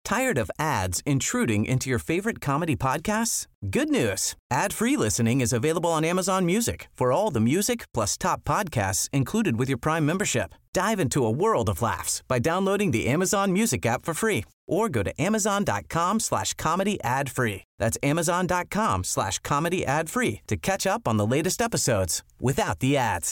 Tired of ads intruding into your favorite comedy podcasts? Good news. Ad-free listening is available on Amazon Music for all the music plus top podcasts included with your Prime membership. Dive into a world of laughs by downloading the Amazon Music app for free or go to amazon.com/comedy ad-free. That's amazon.com/comedy ad-free to catch up on the latest episodes without the ads.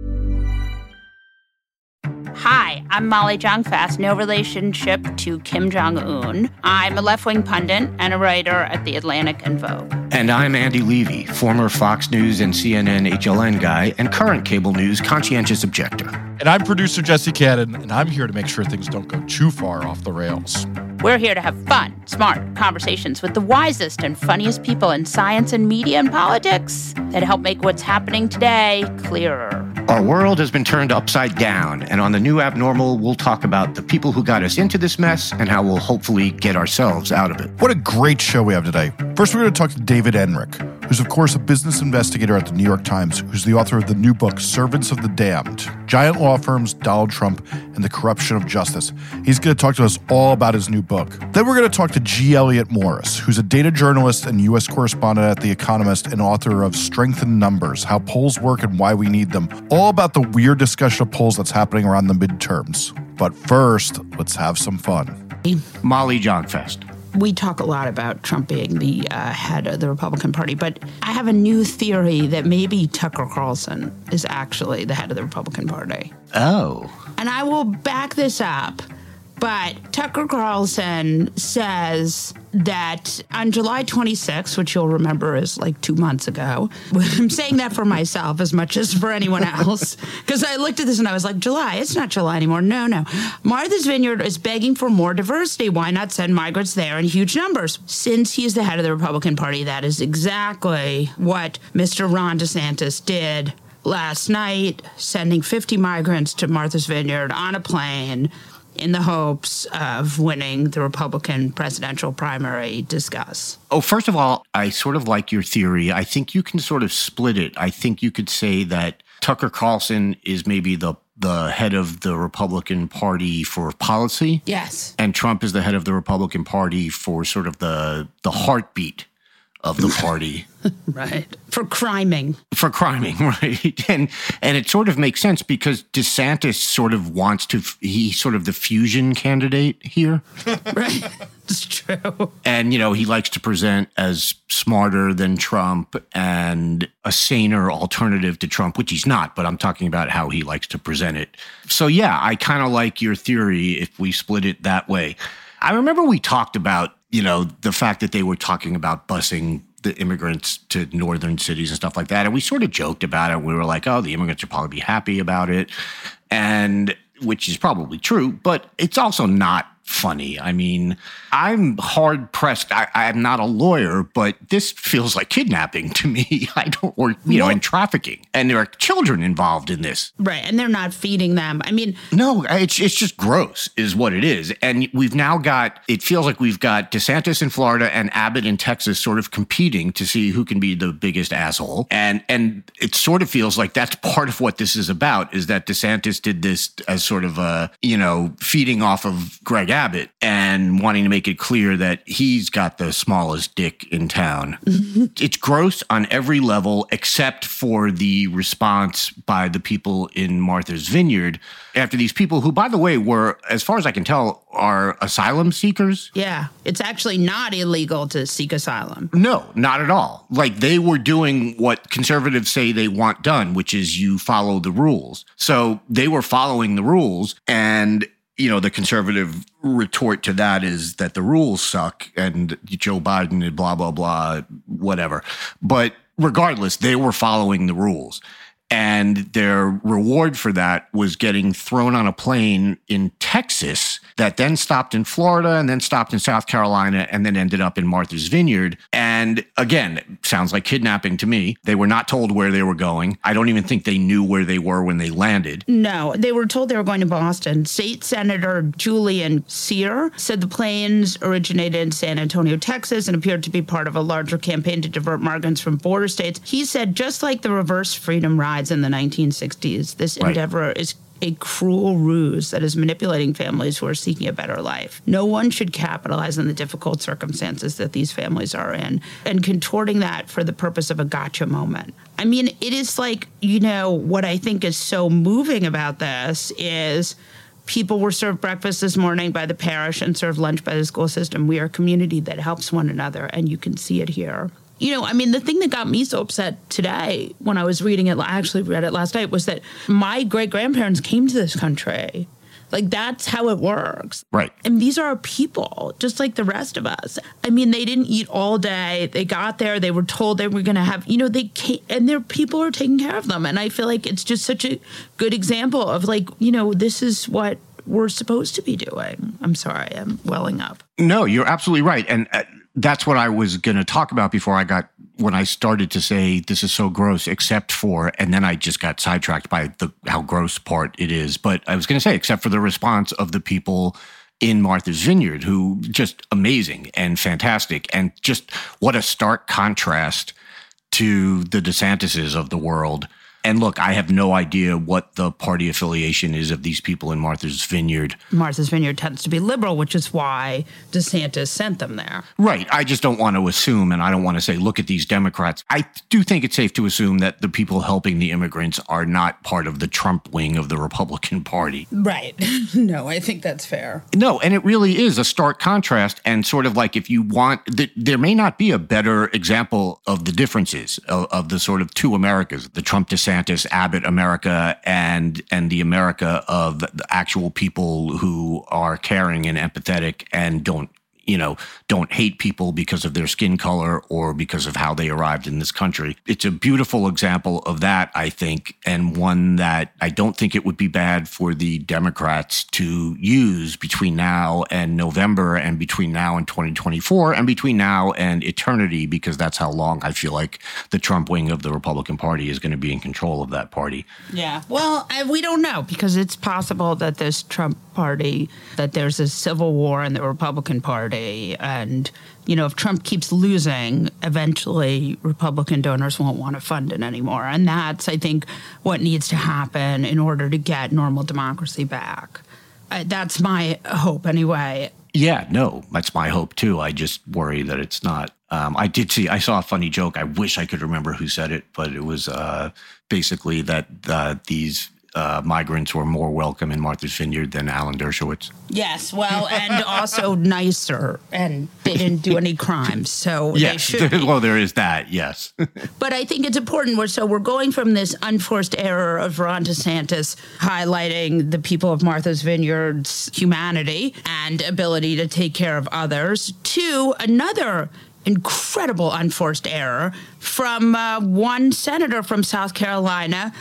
Hi, I'm Molly Jong-Fast, no relationship to Kim Jong-un. I'm a left-wing pundit and a writer at The Atlantic and Vogue. And I'm Andy Levy, former Fox News and CNN HLN guy and current cable news conscientious objector. And I'm producer Jesse Cannon, and I'm here to make sure things don't go too far off the rails. We're here to have fun, smart conversations with the wisest and funniest people in science and media and politics that help make what's happening today clearer. Our world has been turned upside down, and on the new Abnormal, we'll talk about the people who got us into this mess and how we'll hopefully get ourselves out of it. What a great show we have today. First, we're going to talk to David Enrich, who's, of course, a business investigator at the New York Times, who's the author of the new book, Servants of the Damned, Giant Law Firms, Donald Trump, and the Corruption of Justice. He's going to talk to us all about his new book. Then we're going to talk to G. Elliott Morris, who's a data journalist and U.S. correspondent at The Economist and author of Strength in Numbers, How Polls Work and Why We Need Them, all about the weird discussion of polls that's happening around the midterms. But first, let's have some fun. Molly Jong-Fast. We talk a lot about Trump being the head of the Republican Party, but I have a new theory that maybe Tucker Carlson is actually the head of the Republican Party. Oh. And I will back this up, but Tucker Carlson says that on July 26th, which you'll remember is like 2 months ago, I'm saying that for myself as much as for anyone else, because I looked at this and I was like, July, it's not July anymore. No. Martha's Vineyard is begging for more diversity. Why not send migrants there in huge numbers? Since he's the head of the Republican Party, that is exactly what Mr. Ron DeSantis did last night, sending 50 migrants to Martha's Vineyard on a plane in the hopes of winning the Republican presidential primary. Discuss. Oh, first of all, I sort of like your theory. I think you can sort of split it. I think you could say that Tucker Carlson is maybe the head of the Republican Party for policy. Yes. And Trump is the head of the Republican Party for sort of the heartbeat of the party. Right. For criming, right. And it sort of makes sense because DeSantis sort of wants to, he's sort of the fusion candidate here. Right. It's true. And, he likes to present as smarter than Trump and a saner alternative to Trump, which he's not, but I'm talking about how he likes to present it. So, yeah, I kind of like your theory if we split it that way. I remember we talked about, the fact that they were talking about busing the immigrants to northern cities and stuff like that. And we sort of joked about it. We were like, oh, the immigrants will probably be happy about it. And which is probably true, but it's also not funny. I mean, I'm hard pressed. I'm not a lawyer, but this feels like kidnapping to me. And trafficking. And there are children involved in this. Right. And they're not feeding them. I mean, no, it's just gross is what it is. And we've now it feels like we've got DeSantis in Florida and Abbott in Texas sort of competing to see who can be the biggest asshole. And it sort of feels like that's part of what this is about, is that DeSantis did this as sort of feeding off of Greg Abbott and wanting to make it clear that he's got the smallest dick in town. It's gross on every level except for the response by the people in Martha's Vineyard after these people who, by the way, were, as far as I can tell, are asylum seekers. Yeah, it's actually not illegal to seek asylum. No, not at all. Like, they were doing what conservatives say they want done, which is you follow the rules. So they were following the rules, and the conservative retort to that is that the rules suck and Joe Biden and blah, blah, blah, whatever. But regardless, they were following the rules. And their reward for that was getting thrown on a plane in Texas that then stopped in Florida and then stopped in South Carolina and then ended up in Martha's Vineyard. And again, it sounds like kidnapping to me. They were not told where they were going. I don't even think they knew where they were when they landed. No, they were told they were going to Boston. State Senator Julian Cyr said the planes originated in San Antonio, Texas, and appeared to be part of a larger campaign to divert migrants from border states. He said, just like the reverse freedom rides in the 1960s, this endeavor is a cruel ruse that is manipulating families who are seeking a better life. No one should capitalize on the difficult circumstances that these families are in and contorting that for the purpose of a gotcha moment. I mean, it is like, what I think is so moving about this is people were served breakfast this morning by the parish and served lunch by the school system. We are a community that helps one another, and you can see it here. The thing that got me so upset today when I was reading it, I actually read it last night, was that my great-grandparents came to this country. Like, that's how it works. Right. And these are people, just like the rest of us. I mean, they didn't eat all day. They got there. They were told they were going to have, they came, and their people are taking care of them. And I feel like it's just such a good example of, this is what we're supposed to be doing. I'm sorry, I'm welling up. No, you're absolutely right. And that's what I was going to talk about when I started to say this is so gross, except for, and then I just got sidetracked by how gross part it is. But I was going to say, except for the response of the people in Martha's Vineyard, who just amazing and fantastic. And just what a stark contrast to the DeSantis's of the world. And look, I have no idea what the party affiliation is of these people in Martha's Vineyard. Martha's Vineyard tends to be liberal, which is why DeSantis sent them there. Right. I just don't want to assume, and I don't want to say, look at these Democrats. I do think it's safe to assume that the people helping the immigrants are not part of the Trump wing of the Republican Party. Right. No, I think that's fair. No, and it really is a stark contrast. And sort of like, if you want, there may not be a better example of the differences of the sort of two Americas, the Trump DeSantis Abbott America and the America of the actual people who are caring and empathetic and don't hate people because of their skin color or because of how they arrived in this country. It's a beautiful example of that, I think, and one that I don't think it would be bad for the Democrats to use between now and November and between now and 2024 and between now and eternity, because that's how long I feel like the Trump wing of the Republican Party is going to be in control of that party. Yeah. Well, we don't know, because it's possible that this Trump party, that there's a civil war in the Republican Party. And, if Trump keeps losing, eventually Republican donors won't want to fund it anymore. And that's, I think, what needs to happen in order to get normal democracy back. That's my hope anyway. Yeah, no, that's my hope too. I just worry that it's not. I saw a funny joke. I wish I could remember who said it, but it was basically that these migrants were more welcome in Martha's Vineyard than Alan Dershowitz. Yes, well, and also nicer, and they didn't do any crimes, so yes, they should be. Well, there is that, yes. But I think it's important. We're going from this unforced error of Ron DeSantis highlighting the people of Martha's Vineyard's humanity and ability to take care of others to another incredible unforced error from one senator from South Carolina,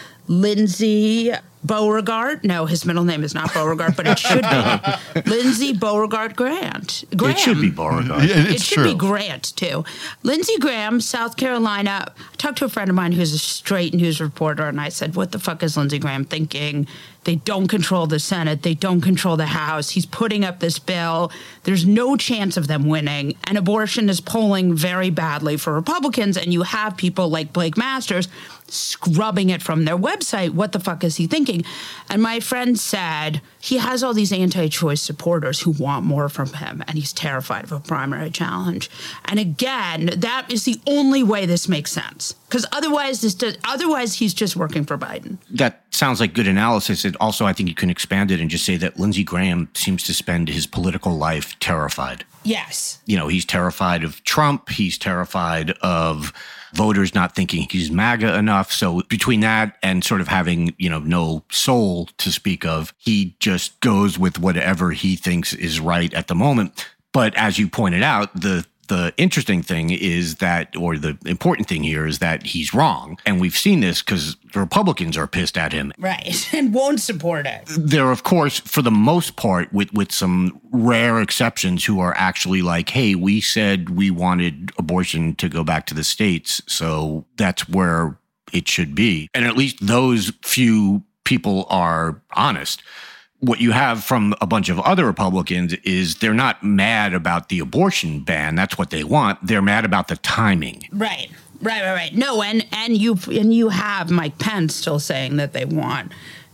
Lindsey Beauregard. No, his middle name is not Beauregard, but it should be. Lindsey Beauregard Graham. It should be Beauregard. It should be Grant, too. Lindsey Graham, South Carolina. I talked to a friend of mine who's a straight news reporter, and I said, what the fuck is Lindsey Graham thinking? They don't control the Senate. They don't control the House. He's putting up this bill. There's no chance of them winning. And abortion is polling very badly for Republicans. And you have people like Blake Masters scrubbing it from their website. What the fuck is he thinking? And my friend said he has all these anti-choice supporters who want more from him, and he's terrified of a primary challenge. And again, that is the only way this makes sense, because otherwise he's just working for Biden. That sounds like good analysis. And also, I think you can expand it and just say that Lindsey Graham seems to spend his political life terrified. Yes. He's terrified of Trump. He's terrified of voters not thinking he's MAGA enough. So between that and sort of having, no soul to speak of, he just goes with whatever he thinks is right at the moment. But as you pointed out, the interesting thing is that, or the important thing here is that he's wrong. And we've seen this because the Republicans are pissed at him. Right. And won't support it. They're, of course, for the most part, with some rare exceptions, who are actually like, hey, we said we wanted abortion to go back to the states, so that's where it should be. And at least those few people are honest. What you have from a bunch of other Republicans is they're not mad about the abortion ban. That's what they want. They're mad about the timing. Right. No, and you have Mike Pence still saying that they want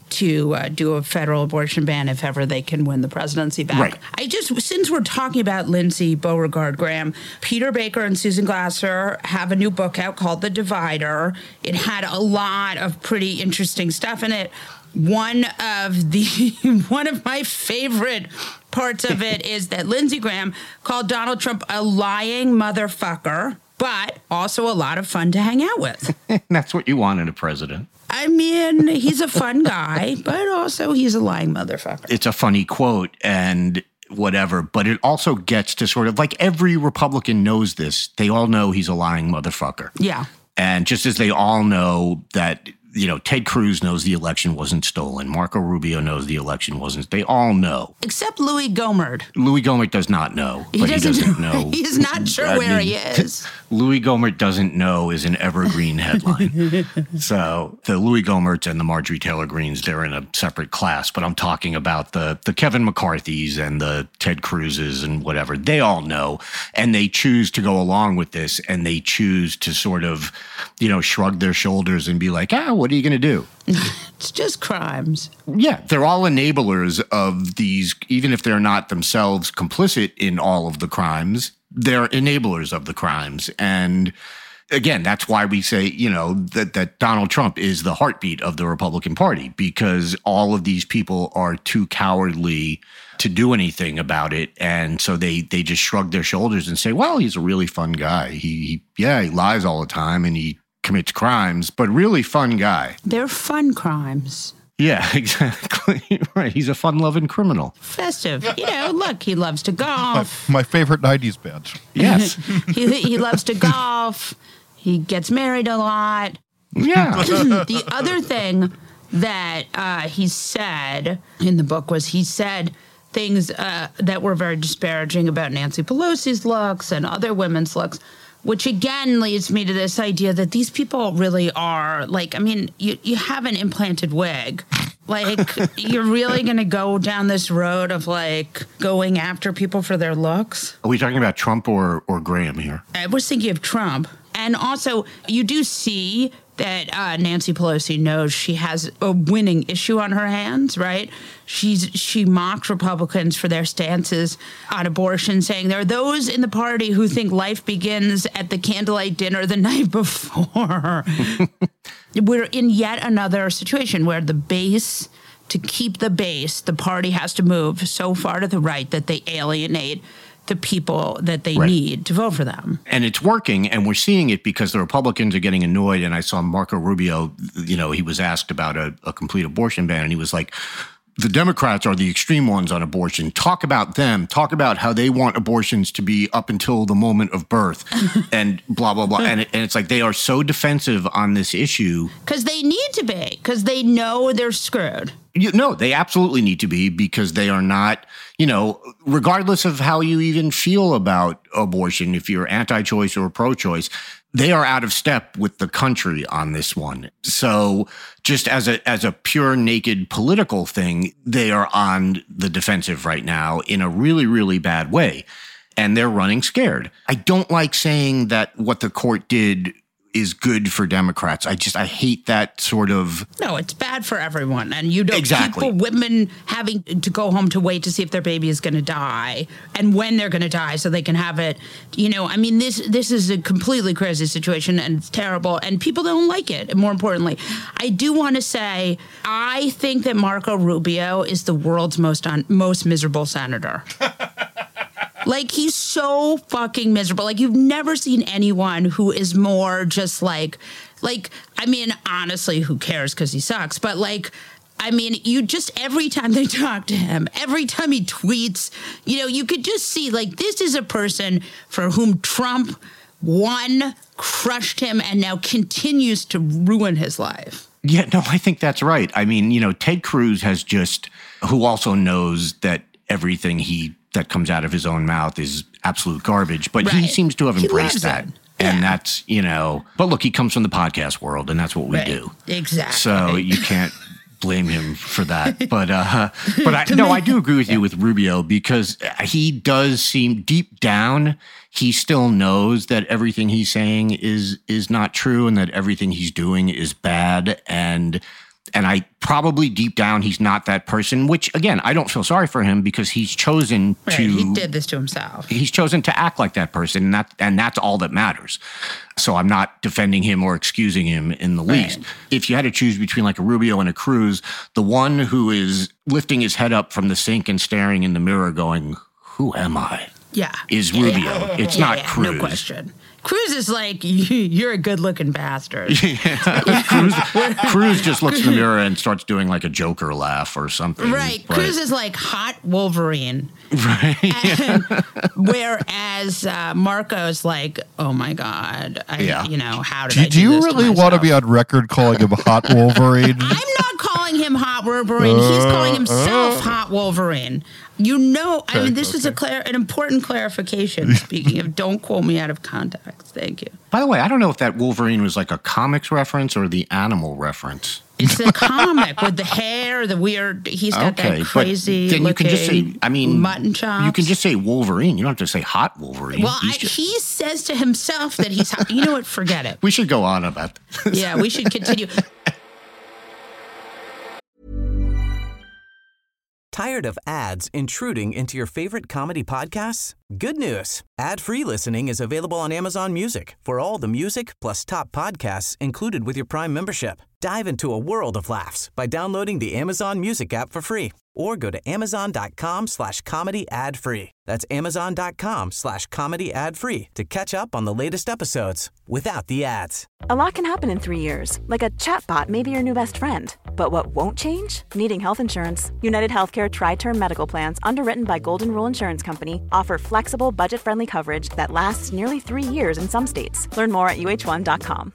to do a federal abortion ban if ever they can win the presidency back. Right. Since we're talking about Lindsey Beauregard Graham, Peter Baker and Susan Glasser have a new book out called The Divider. It had a lot of pretty interesting stuff in it. One of my favorite parts of it is that Lindsey Graham called Donald Trump a lying motherfucker, but also a lot of fun to hang out with. That's what you want in a president. I mean, he's a fun guy, but also he's a lying motherfucker. It's a funny quote and whatever, but it also gets to sort of like every Republican knows this. They all know he's a lying motherfucker. Yeah. And just as they all know that, you know, Ted Cruz knows the election wasn't stolen. Marco Rubio knows the election wasn't. They all know. Except Louis Gohmert. Louis Gohmert does not know. He doesn't know. He's not sure where he is. Louis Gohmert doesn't know is an evergreen headline. So the Louis Gohmerts and the Marjorie Taylor Greens, they're in a separate class. But I'm talking about the Kevin McCarthys and the Ted Cruzes and whatever. They all know. And they choose to go along with this. And they choose to sort of, you know, shrug their shoulders and be like, what are you going to do? It's just crimes. Yeah, they're all enablers of these, even if they're not themselves complicit in all of the crimes, they're enablers of the crimes. And again, that's why we say, you know, that Donald Trump is the heartbeat of the Republican Party, because all of these people are too cowardly to do anything about it. And so they just shrug their shoulders and say, well, he's a really fun guy. He lies all the time and he commits crimes, but really fun guy. They're fun crimes. Yeah, exactly. Right. He's a fun-loving criminal. Festive. You know, look, he loves to golf. My favorite 90s band. Yes. He loves to golf. He gets married a lot. Yeah. The other thing that he said in the book was he said things that were very disparaging about Nancy Pelosi's looks and other women's looks, which again leads me to this idea that these people really are, like, I mean, you have an implanted wig. Like, you're really going to go down this road of, like, going after people for their looks? Are we talking about Trump or Graham here? I was thinking of Trump. And also, you do see that Nancy Pelosi knows she has a winning issue on her hands, right? She mocked Republicans for their stances on abortion, saying there are those in the party who think life begins at the candlelight dinner the night before. We're in yet another situation where to keep the base, the party has to move so far to the right that they alienate the people that they need to vote for them. And it's working, and we're seeing it because the Republicans are getting annoyed. And I saw Marco Rubio, you know, he was asked about a complete abortion ban, and he was like, the Democrats are the extreme ones on abortion. Talk about them. Talk about how they want abortions to be up until the moment of birth and blah, blah, blah. And it's like they are so defensive on this issue. Because they need to be, because they know they're screwed. No, they absolutely need to be, because they are not, you know, regardless of how you even feel about abortion, if you're anti-choice or pro-choice, they are out of step with the country on this one. So just as a pure naked political thing, they are on the defensive right now in a really, really bad way. And they're running scared. I don't like saying that what the court did is good for Democrats. I hate that sort of... No, it's bad for everyone. And you don't... Exactly. Women having to go home to wait to see if their baby is going to die and when they're going to die so they can have it. You know, I mean, this is a completely crazy situation and it's terrible and people don't like it. And more importantly, I do want to say, I think that Marco Rubio is the world's most miserable senator. Like, he's so fucking miserable. Like, you've never seen anyone who is more just like, I mean, honestly, who cares because he sucks? But, like, I mean, you just, every time they talk to him, every time he tweets, you know, you could just see, like, this is a person for whom Trump, crushed him and now continues to ruin his life. Yeah, no, I think that's right. I mean, you know, Ted Cruz who also knows that everything that comes out of his own mouth is absolute garbage, but he seems to have embraced that. Yeah. And that's, you know, but look, he comes from the podcast world and that's what we do. Exactly. So you can't blame him for that. But I do agree with you with Rubio, because he does seem deep down, he still knows that everything he's saying is not true and that everything he's doing is bad. And And I probably deep down, he's not that person, which again, I don't feel sorry for him because he's chosen to. He did this to himself. He's chosen to act like that person, and that's all that matters. So I'm not defending him or excusing him in the least. If you had to choose between like a Rubio and a Cruz, the one who is lifting his head up from the sink and staring in the mirror going, who am I? Yeah. Is Rubio. It's not Cruz. No question. Cruz is like, you're a good-looking bastard. Cruz just looks in the mirror and starts doing like a Joker laugh or something. Right. Cruz is like hot Wolverine. Right. Whereas Marco's like, oh my God, how did I do this? Do you really want to be on record calling him hot Wolverine? I'm not calling him hot Wolverine. He's calling himself hot Wolverine. This is an important clarification. Speaking of, don't quote me out of context. Thank you. By the way, I don't know if that Wolverine was like a comics reference or the animal reference. It's the comic with the hair, the weird. He's got that crazy. Then you can just say, mutton chops. You can just say Wolverine. You don't have to say hot Wolverine. Well, he says to himself that he's hot. You know what? Forget it. We should go on about this. Yeah, we should continue. Tired of ads intruding into your favorite comedy podcasts? Good news. Ad-free listening is available on Amazon Music for all the music plus top podcasts included with your Prime membership. Dive into a world of laughs by downloading the Amazon Music app for free or go to amazon.com/comedy ad-free. That's amazon.com/comedy ad-free to catch up on the latest episodes without the ads. A lot can happen in 3 years, like a chatbot may be your new best friend. But what won't change? Needing health insurance. United Healthcare Tri-Term Medical Plans, underwritten by Golden Rule Insurance Company, offer flexible, budget-friendly coverage that lasts nearly 3 years in some states. Learn more at uh1.com.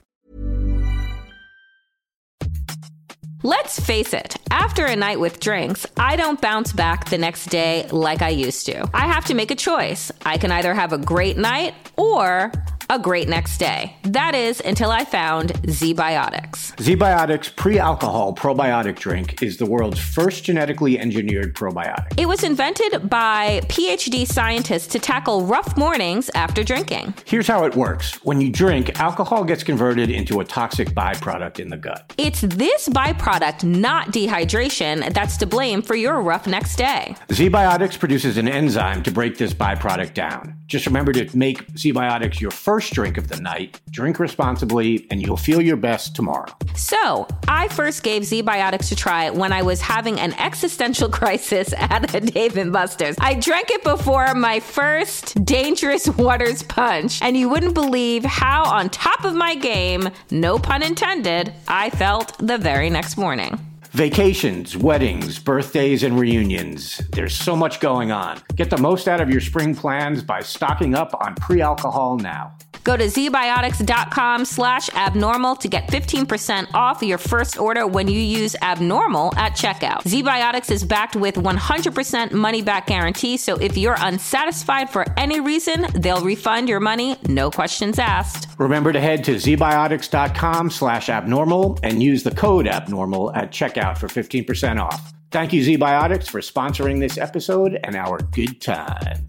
Let's face it, after a night with drinks, I don't bounce back the next day like I used to. I have to make a choice. I can either have a great night or a great next day. That is, until I found ZBiotics. ZBiotics pre-alcohol probiotic drink is the world's first genetically engineered probiotic. It was invented by PhD scientists to tackle rough mornings after drinking. Here's how it works. When you drink, alcohol gets converted into a toxic byproduct in the gut. It's this byproduct, not dehydration, that's to blame for your rough next day. ZBiotics produces an enzyme to break this byproduct down. Just remember to make ZBiotics your first drink of the night. Drink responsibly, and you'll feel your best tomorrow. So, I first gave ZBiotics a try when I was having an existential crisis at a Dave & Buster's. I drank it before my first Dangerous Waters punch, and you wouldn't believe how on top of my game, no pun intended, I felt the very next morning. Vacations, weddings, birthdays, and reunions. There's so much going on. Get the most out of your spring plans by stocking up on pre-alcohol now. Go to zbiotics.com/abnormal to get 15% off your first order when you use abnormal at checkout. ZBiotics is backed with 100% money back guarantee, so if you're unsatisfied for any reason, they'll refund your money, no questions asked. Remember to head to zbiotics.com/abnormal and use the code abnormal at checkout for 15% off. Thank you, ZBiotics, for sponsoring this episode and our good times.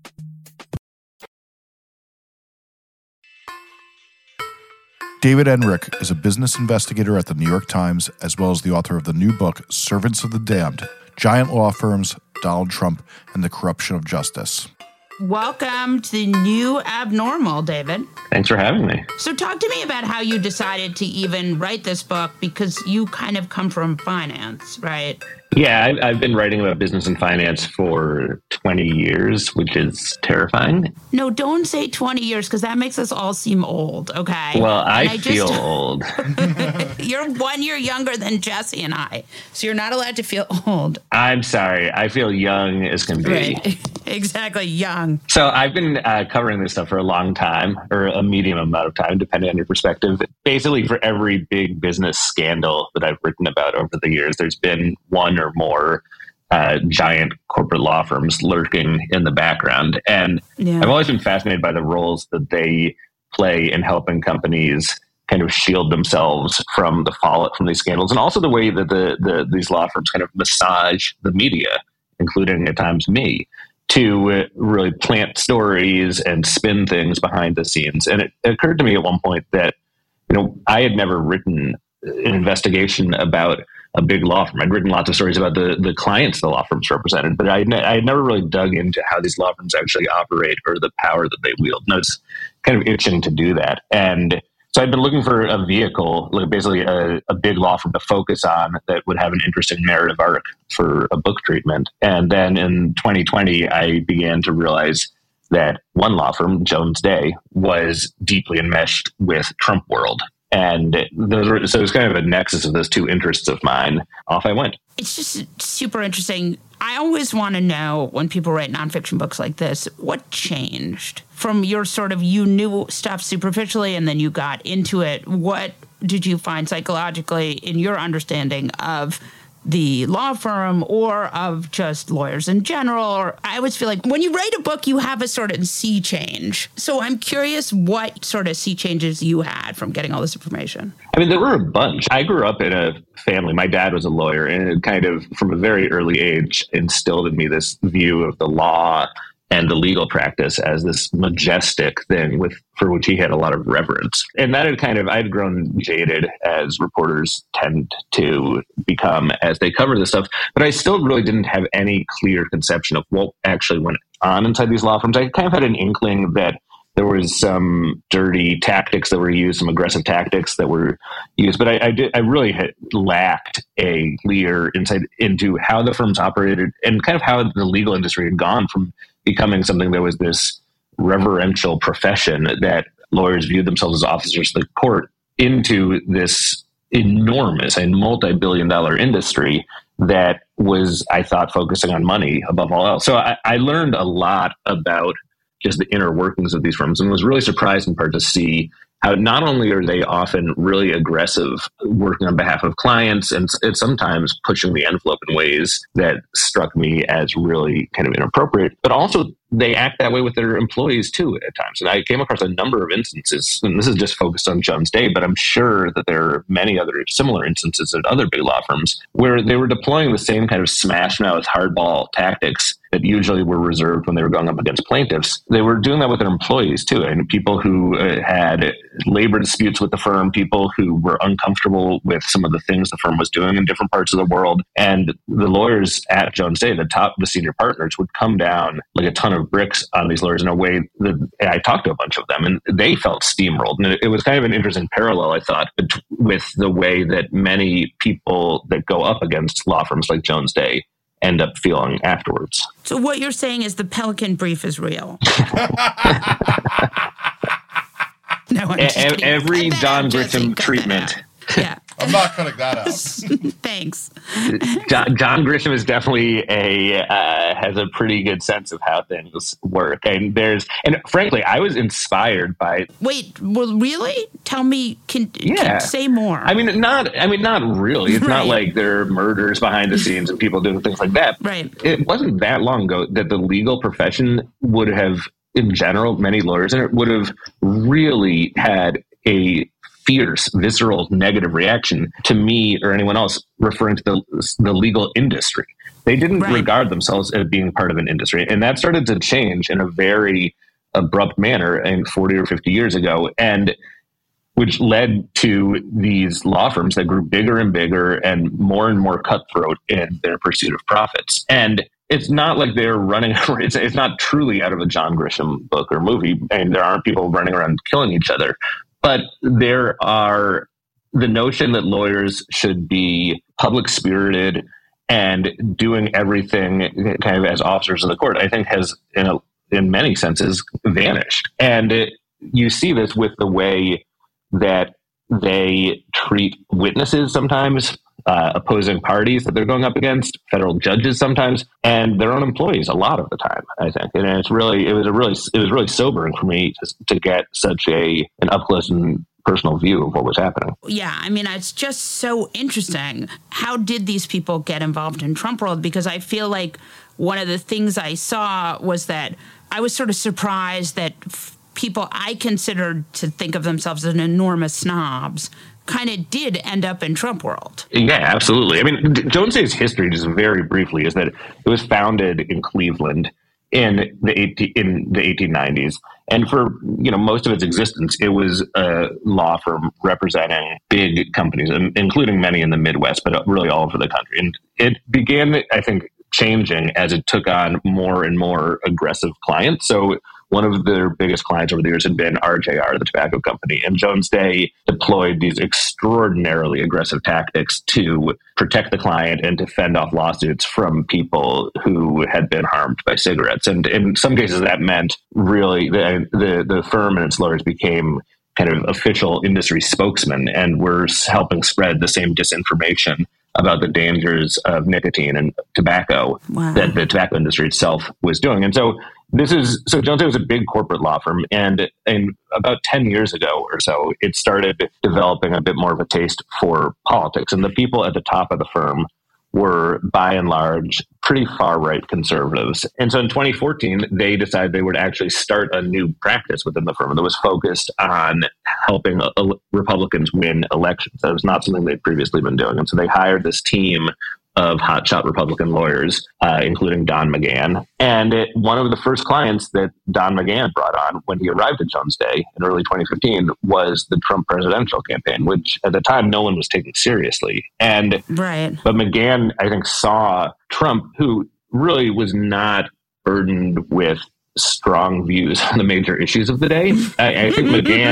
David Enrich is a business investigator at the New York Times, as well as the author of the new book, Servants of the Damned, Giant Law Firms, Donald Trump, and the Corruption of Justice. Welcome to the new abnormal, David. Thanks for having me. So talk to me about how you decided to even write this book, because you kind of come from finance, right? Yeah, I've been writing about business and finance for 20 years, which is terrifying. No, don't say 20 years, because that makes us all seem old, okay? Well, I feel old. You're 1 year younger than Jesse and I, so you're not allowed to feel old. I'm sorry. I feel young as can be. Right. Exactly, young. So I've been covering this stuff for a long time, or a medium amount of time, depending on your perspective. Basically, for every big business scandal that I've written about over the years, there's been one or more giant corporate law firms lurking in the background. And I've always been fascinated by the roles that they play in helping companies kind of shield themselves from the fallout from these scandals, and also the way that these law firms kind of massage the media, including at times me, to really plant stories and spin things behind the scenes. And it occurred to me at one point that, I had never written an investigation about a big law firm. I'd written lots of stories about the clients the law firms represented, but I had never really dug into how these law firms actually operate or the power that they wield. And I was kind of itching to do that. And so I'd been looking for a vehicle, like basically a big law firm to focus on that would have an interesting narrative arc for a book treatment. And then in 2020, I began to realize that one law firm, Jones Day, was deeply enmeshed with Trump world. And so it was kind of a nexus of those two interests of mine. Off I went. It's just super interesting. I always want to know, when people write nonfiction books like this, what changed from your sort of, you knew stuff superficially and then you got into it. What did you find psychologically in your understanding of the law firm or of just lawyers in general? Or I always feel like when you write a book, you have a sort of sea change. So I'm curious what sort of sea changes you had from getting all this information. I mean, there were a bunch. I grew up in a family. My dad was a lawyer, and it kind of, from a very early age, instilled in me this view of the law and the legal practice as this majestic thing for which he had a lot of reverence. And that I'd grown jaded, as reporters tend to become as they cover this stuff. But I still really didn't have any clear conception of what actually went on inside these law firms. I kind of had an inkling that there was some dirty tactics that were used, some aggressive tactics that were used. But I really had lacked a clear insight into how the firms operated and kind of how the legal industry had gone from becoming something that was this reverential profession that lawyers viewed themselves as officers of the court into this enormous and multi-billion-dollar industry that was, I thought, focusing on money above all else. So I learned a lot about just the inner workings of these firms and was really surprised in part to see how not only are they often really aggressive working on behalf of clients and sometimes pushing the envelope in ways that struck me as really kind of inappropriate, but also they act that way with their employees too at times. And I came across a number of instances, and this is just focused on Jones Day, but I'm sure that there are many other similar instances at other big law firms where they were deploying the same kind of smash mouth hardball tactics that usually were reserved when they were going up against plaintiffs. They were doing that with their employees too, and people who had labor disputes with the firm, people who were uncomfortable with some of the things the firm was doing in different parts of the world. And the lawyers at Jones Day, the senior partners, would come down like a ton of bricks on these lawyers in a way that I talked to a bunch of them and they felt steamrolled. And it was kind of an interesting parallel, I thought, with the way that many people that go up against law firms like Jones Day end up feeling afterwards. So what you're saying is the Pelican Brief is real. No, I'm just kidding. Every John Grisham treatment. Yeah. I'm not cutting that out. Thanks. John Grisham is definitely has a pretty good sense of how things work. And frankly, I was inspired by. Wait, well, really? Tell me. Can say more? I mean, not really. It's not like there are murders behind the scenes and people doing things like that. Right. It wasn't that long ago that the legal profession would have, in general, many lawyers in it would have really had a fierce, visceral, negative reaction to me or anyone else referring to the legal industry. They didn't regard themselves as being part of an industry. And that started to change in a very abrupt manner 40 or 50 years ago, and which led to these law firms that grew bigger and bigger and more cutthroat in their pursuit of profits. And it's not like they're running, it's not truly out of a John Grisham book or movie, and there aren't people running around killing each other. But there are the notion that lawyers should be public spirited and doing everything kind of as officers of the court, I think has, in many senses, vanished. And you see this with the way that they treat witnesses sometimes, opposing parties that they're going up against, federal judges sometimes, and their own employees a lot of the time, I think. And it was really sobering for me to get such an up close and personal view of what was happening. Yeah, I mean, it's just so interesting. How did these people get involved in Trump world? Because I feel like one of the things I saw was that I was sort of surprised that people I considered to think of themselves as enormous snobs kind of did end up in Trump world. Yeah, absolutely. I mean, Jones Day's history, just very briefly, is that it was founded in Cleveland in the 1890s. And for most of its existence, it was a law firm representing big companies, including many in the Midwest, but really all over the country. And it began, I think, changing as it took on more and more aggressive clients. So one of their biggest clients over the years had been RJR, the tobacco company. And Jones Day deployed these extraordinarily aggressive tactics to protect the client and to fend off lawsuits from people who had been harmed by cigarettes. And in some cases, that meant really the firm and its lawyers became kind of official industry spokesmen and were helping spread the same disinformation about the dangers of nicotine and tobacco that the tobacco industry itself was doing. And so Jones Day was a big corporate law firm, and about 10 years ago or so, it started developing a bit more of a taste for politics. And the people at the top of the firm were, by and large, pretty far-right conservatives. And so in 2014, they decided they would actually start a new practice within the firm that was focused on helping Republicans win elections. That was not something they'd previously been doing. And so they hired this team of hotshot Republican lawyers, including Don McGahn. And one of the first clients that Don McGahn brought on when he arrived at Jones Day in early 2015 was the Trump presidential campaign, which at the time no one was taking seriously. But McGahn, I think, saw Trump, who really was not burdened with strong views on the major issues of the day. I think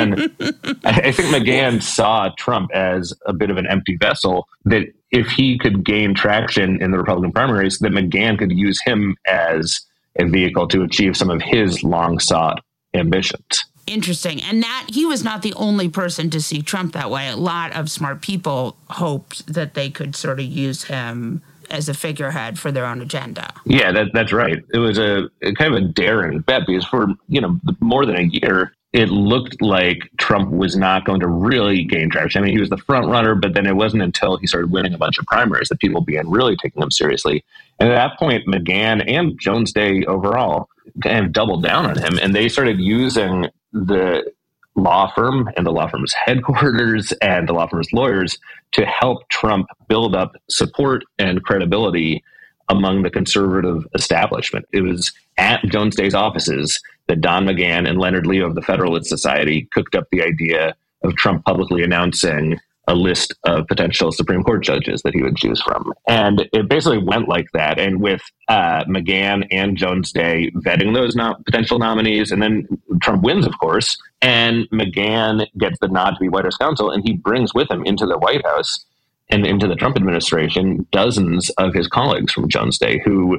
McGahn saw Trump as a bit of an empty vessel, that if he could gain traction in the Republican primaries, that McGahn could use him as a vehicle to achieve some of his long-sought ambitions. Interesting. And that he was not the only person to see Trump that way. A lot of smart people hoped that they could sort of use him as a figurehead for their own agenda. Yeah, that's right. It was a kind of a daring bet, because for more than a year, it looked like Trump was not going to really gain traction. I mean, he was the front runner, but then it wasn't until he started winning a bunch of primaries that people began really taking him seriously. And at that point, McGahn and Jones Day overall kind of doubled down on him, and they started using the law firm and the law firm's headquarters and the law firm's lawyers to help Trump build up support and credibility among the conservative establishment. It was at Jones Day's offices that Don McGahn and Leonard Leo of the Federalist Society cooked up the idea of Trump publicly announcing a list of potential Supreme Court judges that he would choose from. And it basically went like that. And with McGahn and Jones Day vetting those potential nominees, and then Trump wins, of course, and McGahn gets the nod to be White House counsel, and he brings with him into the White House and into the Trump administration dozens of his colleagues from Jones Day who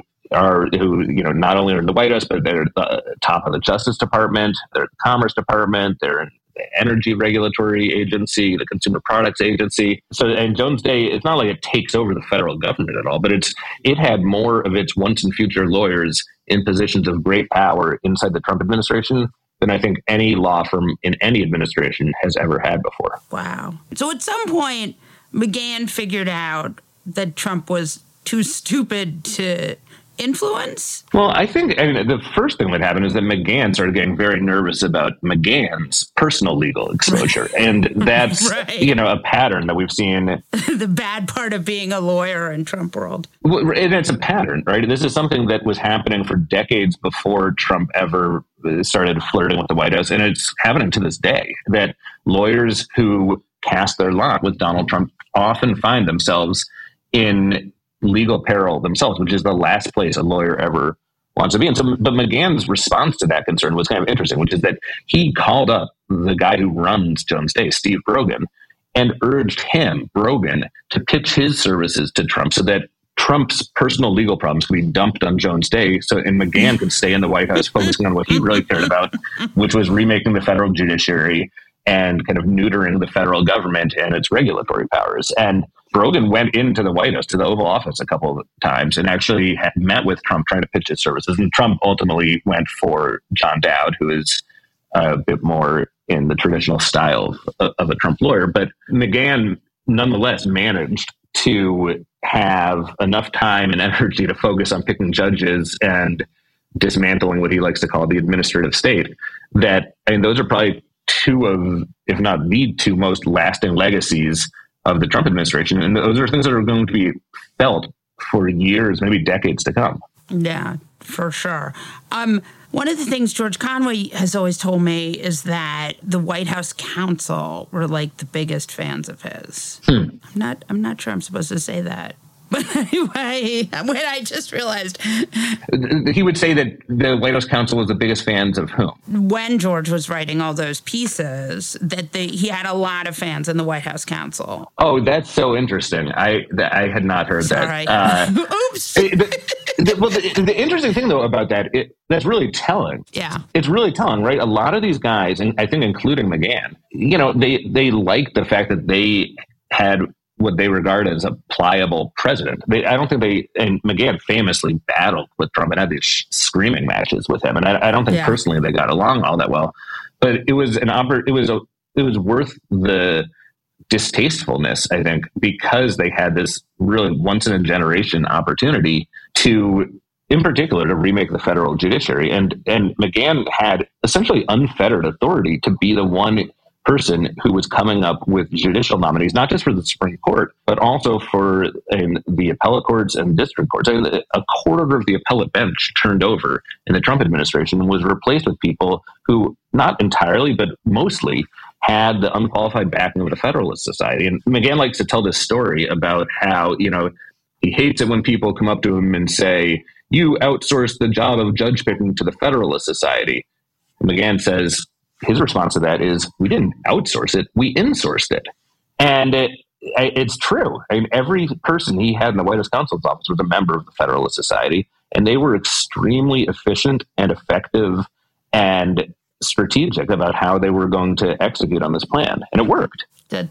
not only are in the White House, but they're at the top of the Justice Department, they're at the Commerce Department, they're in the Energy Regulatory Agency, the Consumer Products Agency. So, and Jones Day, it's not like it takes over the federal government at all, but it had more of its once and future lawyers in positions of great power inside the Trump administration than I think any law firm in any administration has ever had before. Wow. So at some point, McGahn figured out that Trump was too stupid to influence? Well, I think the first thing that happened is that McGahn started getting very nervous about McGahn's personal legal exposure. And that's, a pattern that we've seen. The bad part of being a lawyer in Trump world. And it's a pattern, right? This is something that was happening for decades before Trump ever started flirting with the White House. And it's happening to this day, that lawyers who cast their lot with Donald Trump often find themselves in legal peril themselves, which is the last place a lawyer ever wants to be. And so, but McGahn's response to that concern was kind of interesting, which is that he called up the guy who runs Jones Day, Steve Brogan, and urged him, Brogan, to pitch his services to Trump so that Trump's personal legal problems could be dumped on Jones Day, and McGahn could stay in the White House focusing on what he really cared about, which was remaking the federal judiciary and kind of neutering the federal government and its regulatory powers. And Brogan went into the White House, to the Oval Office, a couple of times and actually had met with Trump trying to pitch his services. And Trump ultimately went for John Dowd, who is a bit more in the traditional style of a Trump lawyer. But McGahn nonetheless managed to have enough time and energy to focus on picking judges and dismantling what he likes to call the administrative state. Those are probably two of, if not the two most lasting legacies of the Trump administration. And those are things that are going to be felt for years, maybe decades to come. Yeah, For sure. One of the things George Conway has always told me is that the White House counsel were like the biggest fans of his. I'm not sure I'm supposed to say that. But anyway, when I just realized. He would say that the White House counsel was the biggest fans of whom? When George was writing all those pieces, that he had a lot of fans in the White House counsel. Oh, that's so interesting. I had not heard Sorry. that. Oops. The interesting thing, though, about that, that's really telling. Yeah. It's really telling, right? A lot of these guys, and I think including McGahn, they liked the fact that they had what they regard as a pliable president. I don't think and McGahn famously battled with Trump and had these screaming matches with him. And I don't think personally they got along all that well, but it was it was worth the distastefulness, I think, because they had this really once in a generation opportunity to, in particular, to remake the federal judiciary. And McGahn had essentially unfettered authority to be the one person who was coming up with judicial nominees, not just for the Supreme Court, but also for the appellate courts and district courts. I mean, a quarter of the appellate bench turned over in the Trump administration and was replaced with people who, not entirely, but mostly, had the unqualified backing of the Federalist Society. And McGahn likes to tell this story about how, he hates it when people come up to him and say, "You outsourced the job of judge picking to the Federalist Society." And McGahn says, his response to that is, we didn't outsource it, we insourced it. And it's true. I mean, every person he had in the White House counsel's office was a member of the Federalist Society, and they were extremely efficient and effective and strategic about how they were going to execute on this plan. And it worked.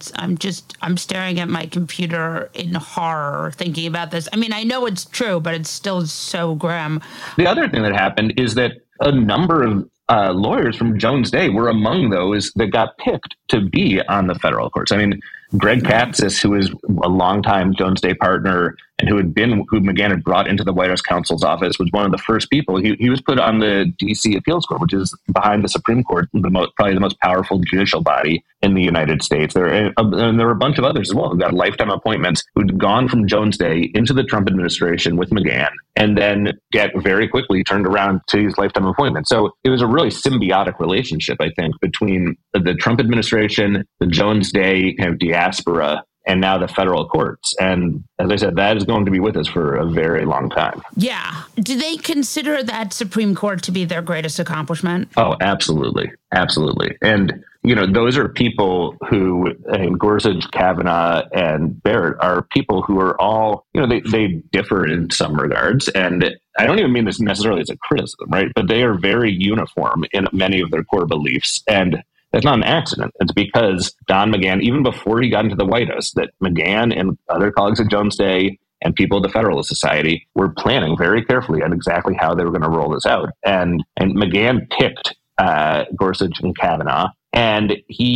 I'm staring at my computer in horror thinking about this. I mean, I know it's true, but it's still so grim. The other thing that happened is that a number of lawyers from Jones Day were among those that got picked to be on the federal courts. I mean, Greg Katsas, who is a longtime Jones Day partner and who McGahn had brought into the White House counsel's office, was one of the first people. He was put on the D.C. Appeals Court, which is behind the Supreme Court, probably the most powerful judicial body in the United States. And there were a bunch of others as well who got lifetime appointments, who'd gone from Jones Day into the Trump administration with McGahn, and then get very quickly turned around to these lifetime appointments. So it was a really symbiotic relationship, I think, between the Trump administration, the Jones Day kind of diaspora, and now the federal courts. And as I said, that is going to be with us for a very long time. Yeah. Do they consider that Supreme Court to be their greatest accomplishment? Oh, absolutely. Absolutely. And, those are people who, Gorsuch, Kavanaugh, and Barrett are people who are all, they differ in some regards. And I don't even mean this necessarily as a criticism, right? But they are very uniform in many of their core beliefs. And that's not an accident. It's because Don McGahn, even before he got into the White House, that McGahn and other colleagues at Jones Day and people at the Federalist Society were planning very carefully on exactly how they were going to roll this out. And McGahn picked Gorsuch and Kavanaugh. And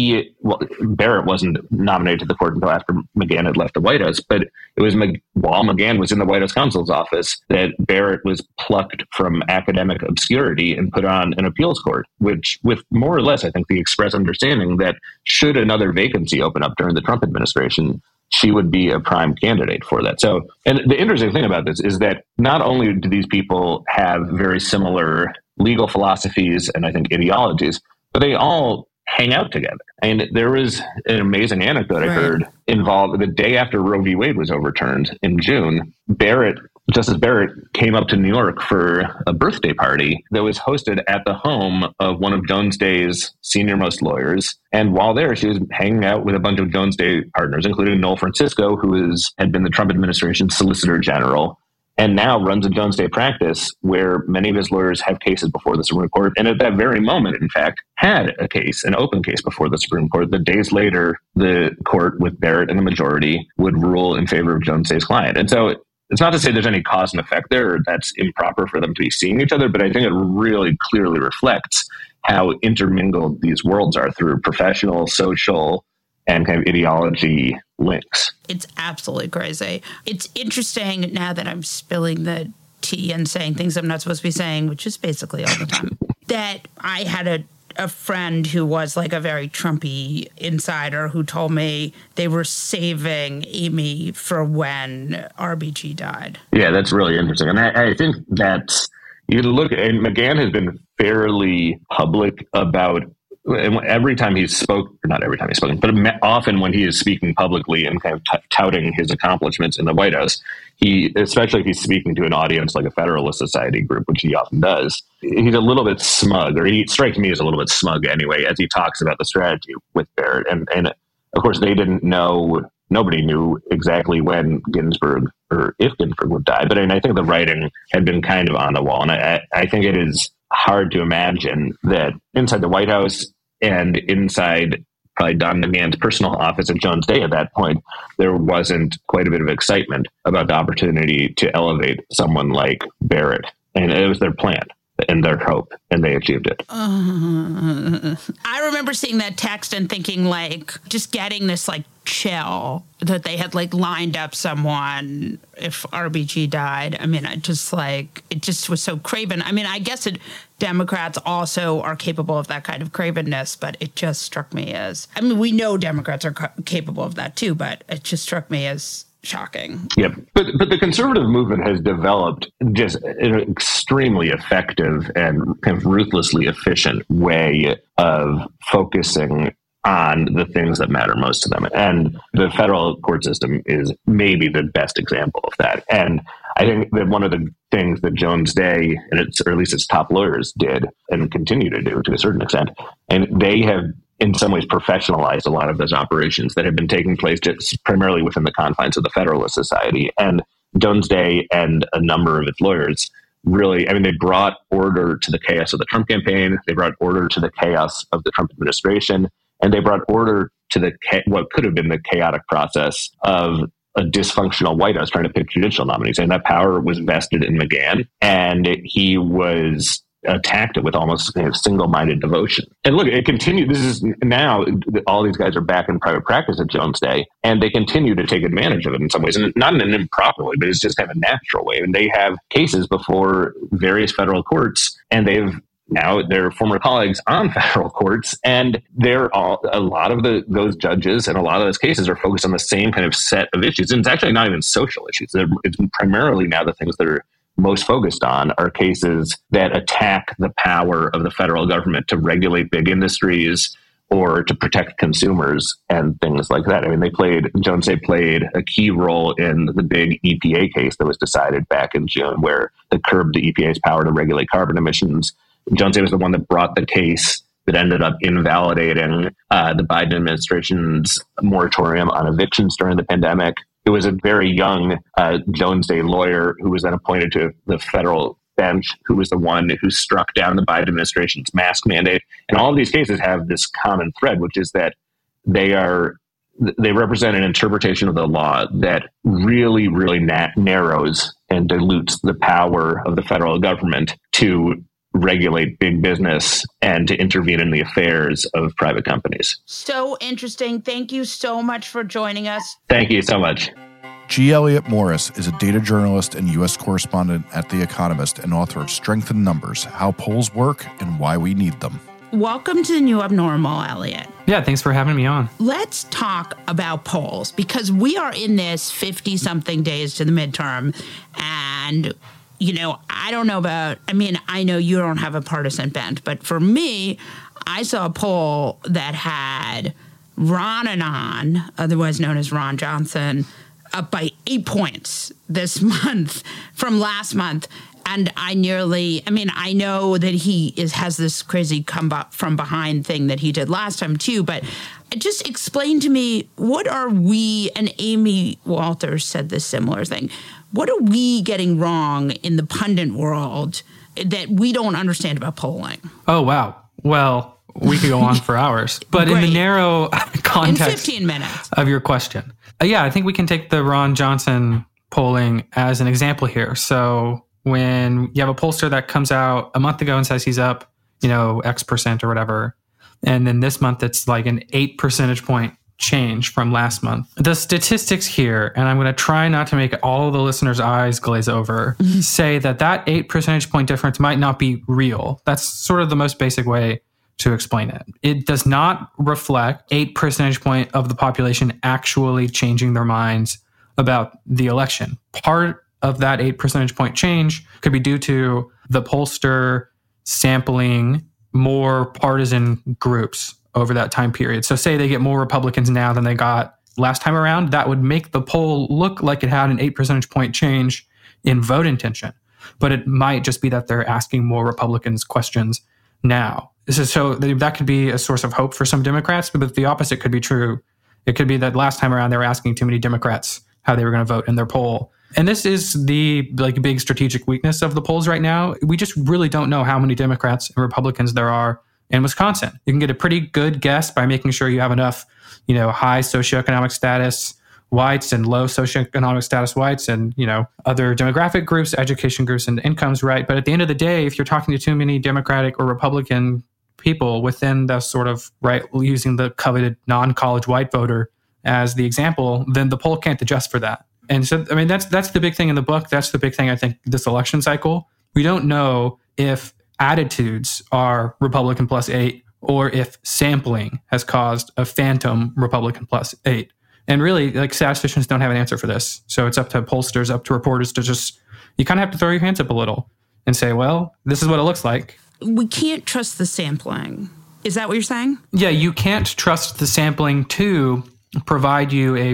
Barrett wasn't nominated to the court until after McGahn had left the White House. But it was while McGahn was in the White House counsel's office that Barrett was plucked from academic obscurity and put on an appeals court, which with more or less, I think, the express understanding that should another vacancy open up during the Trump administration, she would be a prime candidate for that. So, and the interesting thing about this is that not only do these people have very similar legal philosophies and I think ideologies, but they all hang out together. And there was an amazing anecdote I heard involved the day after Roe v. Wade was overturned in June. Justice Barrett came up to New York for a birthday party that was hosted at the home of one of Jones Day's senior-most lawyers. And while there, she was hanging out with a bunch of Jones Day partners, including Noel Francisco, who had been the Trump administration's Solicitor General, and now runs a Jones Day practice where many of his lawyers have cases before the Supreme Court. And at that very moment, in fact, had an open case before the Supreme Court. The days later, the court with Barrett and the majority would rule in favor of Jones Day's client. And so it's not to say there's any cause and effect there, or that's improper for them to be seeing each other, but I think it really clearly reflects how intermingled these worlds are through professional, social, and kind of ideology links. It's absolutely crazy. It's interesting now that I'm spilling the tea and saying things I'm not supposed to be saying, which is basically all the time, that I had a friend who was like a very Trumpy insider who told me they were saving Amy for when RBG died. Yeah, that's really interesting. And I think that's, You look, and McGahn has been fairly public about, and every time he's spoken, not every time he's spoken, but often when he is speaking publicly and kind of touting his accomplishments in the White House, especially if he's speaking to an audience like a Federalist Society group, which he often does, he's a little bit smug, or he strikes me as a little bit smug anyway, as he talks about the strategy with Barrett. And of course, they didn't know, nobody knew exactly when Ginsburg or if Ginsburg would die, but I think the writing had been kind of on the wall. And I think it is hard to imagine that inside the White House and inside probably Don McGahn's personal office at Jones Day at that point, there wasn't quite a bit of excitement about the opportunity to elevate someone like Barrett. And it was their plan and their hope, and they achieved it. I remember seeing that text and thinking, like, just getting this, like, chill that they had, like, lined up someone if RBG died. I mean, it just was so craven. I mean, I guess Democrats also are capable of that kind of cravenness, but it just struck me as, I mean, we know Democrats are capable of that too, but it just struck me as shocking. Yep. But the conservative movement has developed just an extremely effective and kind of ruthlessly efficient way of focusing on the things that matter most to them. And the federal court system is maybe the best example of that. And I think that one of the things that Jones Day, or at least its top lawyers, did and continue to do to a certain extent, and they have in some ways professionalized a lot of those operations that have been taking place just primarily within the confines of the Federalist Society. And Jones Day and a number of its lawyers really, I mean, they brought order to the chaos of the Trump campaign. They brought order to the chaos of the Trump administration. And they brought order to what could have been the chaotic process of a dysfunctional White House trying to pick judicial nominees. And that power was vested in McGahn. And he was attacked it with almost single-minded devotion. And look, it continued. This is now, all these guys are back in private practice at Jones Day, and they continue to take advantage of it in some ways, and not in an improper way, but it's just kind of a natural way. And they have cases before various federal courts, and they're former colleagues on federal courts, and a lot of those judges and a lot of those cases are focused on the same kind of set of issues. And it's actually not even social issues. It's primarily now the things that are most focused on are cases that attack the power of the federal government to regulate big industries or to protect consumers and things like that. I mean, Jones Day played a key role in the big EPA case that was decided back in June, where they curbed the EPA's power to regulate carbon emissions. Jones Day was the one that brought the case that ended up invalidating the Biden administration's moratorium on evictions during the pandemic. It was a very young Jones Day lawyer who was then appointed to the federal bench, who was the one who struck down the Biden administration's mask mandate. And all of these cases have this common thread, which is that they represent an interpretation of the law that really, really narrows and dilutes the power of the federal government to regulate big business and to intervene in the affairs of private companies. So interesting. Thank you so much for joining us. Thank you so much. G. Elliott Morris is a data journalist and U.S. correspondent at The Economist and author of Strength in Numbers, How Polls Work and Why We Need Them. Welcome to the New Abnormal, Elliott. Yeah, thanks for having me on. Let's talk about polls, because we are in this 50-something days to the midterm, and I don't know I know you don't have a partisan bent, but for me, I saw a poll that had Ron Anand, otherwise known as Ron Johnson, up by 8 points this month from last month. And I know that he has this crazy come up from behind thing that he did last time too, but just explain to me, what are we, and Amy Walters said this similar thing, what are we getting wrong in the pundit world that we don't understand about polling? Oh, wow. Well, we could go on for hours, but in the narrow context in 15 minutes of your question. I think we can take the Ron Johnson polling as an example here. So when you have a pollster that comes out a month ago and says he's up, X percent or whatever, and then this month it's like an 8 percentage point change from last month. The statistics here, and I'm going to try not to make all the listeners' eyes glaze over, say that 8 percentage point difference might not be real. That's sort of the most basic way to explain it. It does not reflect 8 percentage point of the population actually changing their minds about the election. Part of that 8 percentage point change could be due to the pollster sampling more partisan groups over that time period. So say they get more Republicans now than they got last time around, that would make the poll look like it had an 8 percentage point change in vote intention. But it might just be that they're asking more Republicans questions now. So that could be a source of hope for some Democrats, but the opposite could be true. It could be that last time around they were asking too many Democrats how they were going to vote in their poll. And this is the big strategic weakness of the polls right now. We just really don't know how many Democrats and Republicans there are in Wisconsin. You can get a pretty good guess by making sure you have enough, high socioeconomic status whites and low socioeconomic status whites and, other demographic groups, education groups, and incomes, right? But at the end of the day, if you're talking to too many Democratic or Republican people within the sort of, right, using the coveted non-college white voter as the example, then the poll can't adjust for that. And so, that's the big thing in the book. That's the big thing, I think, this election cycle. We don't know if attitudes are Republican plus 8 or if sampling has caused a phantom Republican plus 8. And really, statisticians don't have an answer for this. So it's up to pollsters, up to reporters to just, you kind of have to throw your hands up a little and say, well, this is what it looks like. We can't trust the sampling. Is that what you're saying? Yeah, you can't trust the sampling to provide you a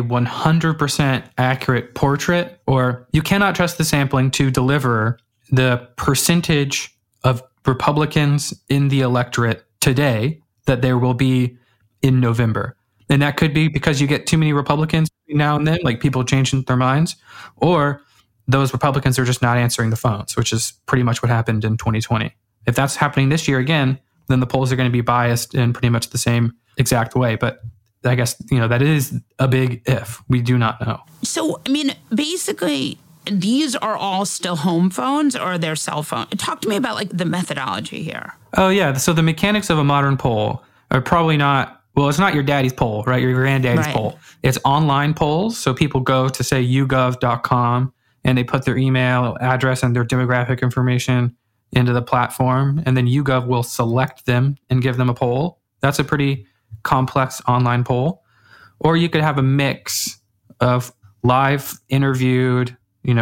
100% accurate portrait, or you cannot trust the sampling to deliver the percentage of Republicans in the electorate today that there will be in November. And that could be because you get too many Republicans now and then, like people changing their minds, or those Republicans are just not answering the phones, which is pretty much what happened in 2020. If that's happening this year again, then the polls are going to be biased in pretty much the same exact way. But I guess, that is a big if. We do not know. So, basically, these are all still home phones or they're cell phones? Talk to me about, the methodology here. Oh, yeah. So the mechanics of a modern poll are probably not, well, it's not your daddy's poll, right? Your granddaddy's poll. It's online polls. So people go to, say, YouGov.com, and they put their email address and their demographic information into the platform, and then YouGov will select them and give them a poll. That's a pretty complex online poll. Or you could have a mix of live interviewed,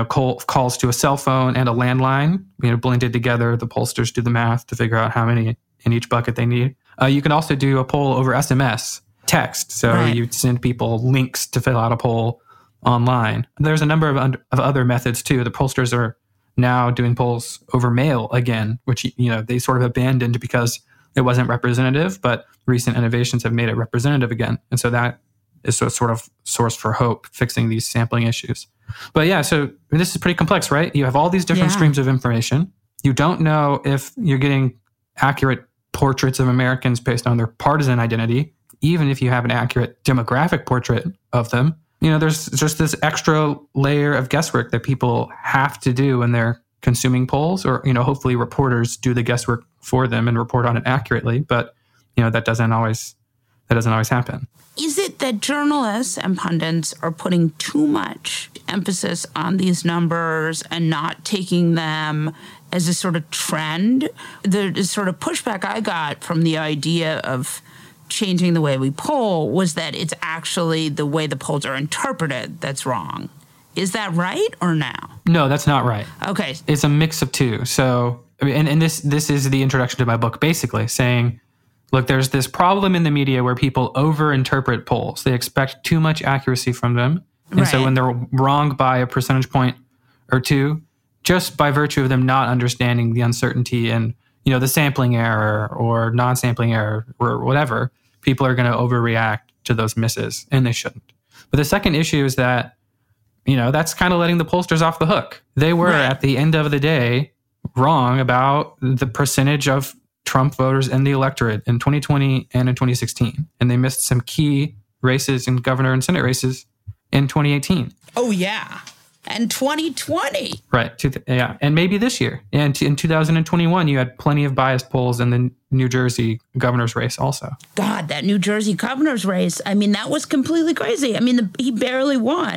calls to a cell phone and a landline, blended together. The pollsters do the math to figure out how many in each bucket they need. You can also do a poll over SMS text. So you send people links to fill out a poll online. There's a number of other methods too. The pollsters are now doing polls over mail again, which, they sort of abandoned because it wasn't representative, but recent innovations have made it representative again. And so that is a sort of source for hope, fixing these sampling issues. But yeah, so this is pretty complex, right? You have all these different streams of information. You don't know if you're getting accurate portraits of Americans based on their partisan identity, even if you have an accurate demographic portrait of them. There's just this extra layer of guesswork that people have to do when they're consuming polls, or, hopefully reporters do the guesswork for them and report on it accurately. But, that doesn't always happen. Is it that journalists and pundits are putting too much emphasis on these numbers and not taking them as a sort of trend? The sort of pushback I got from the idea of changing the way we poll was that it's actually the way the polls are interpreted that's wrong. Is that right or no? No, that's not right. Okay. It's a mix of two. So, and this is the introduction to my book, basically saying, look, there's this problem in the media where people overinterpret polls. They expect too much accuracy from them. And so when they're wrong by a percentage point or two, just by virtue of them not understanding the uncertainty and, the sampling error or non-sampling error or whatever, people are going to overreact to those misses, and they shouldn't. But the second issue is that, that's kind of letting the pollsters off the hook. They were, at the end of the day, wrong about the percentage of Trump voters in the electorate in 2020 and in 2016. And they missed some key races in governor and Senate races in 2018. Oh, yeah. And 2020. Right. Yeah. And maybe this year. And in 2021, you had plenty of biased polls in the New Jersey governor's race also. God, that New Jersey governor's race, that was completely crazy. He barely won.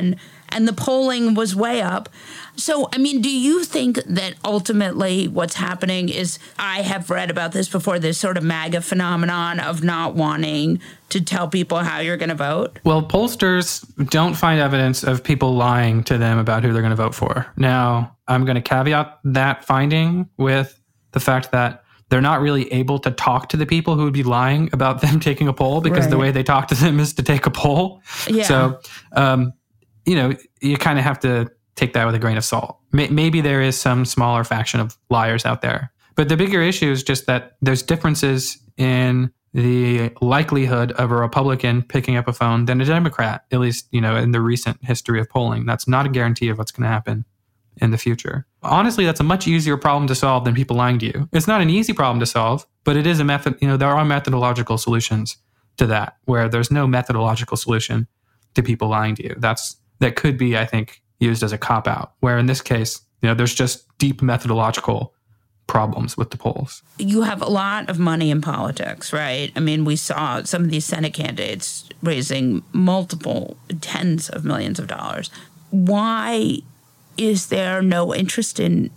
and the polling was way up. So, I mean, do you think that ultimately what's happening is, I have read about this before, this sort of MAGA phenomenon of not wanting to tell people how you're going to vote? Well, pollsters don't find evidence of people lying to them about who they're going to vote for. Now, I'm going to caveat that finding with the fact that they're not really able to talk to the people who would be lying about them taking a poll, because the way they talk to them is to take a poll. Yeah. So, you kind of have to take that with a grain of salt. Maybe there is some smaller faction of liars out there. But the bigger issue is just that there's differences in the likelihood of a Republican picking up a phone than a Democrat, at least, in the recent history of polling. That's not a guarantee of what's going to happen in the future. Honestly, that's a much easier problem to solve than people lying to you. It's not an easy problem to solve, but it is a method. There are methodological solutions to that, where there's no methodological solution to people lying to you. That could be, I think, used as a cop-out, where in this case, there's just deep methodological problems with the polls. You have a lot of money in politics, right? I mean, we saw some of these Senate candidates raising multiple tens of millions of dollars. Why is there no interest in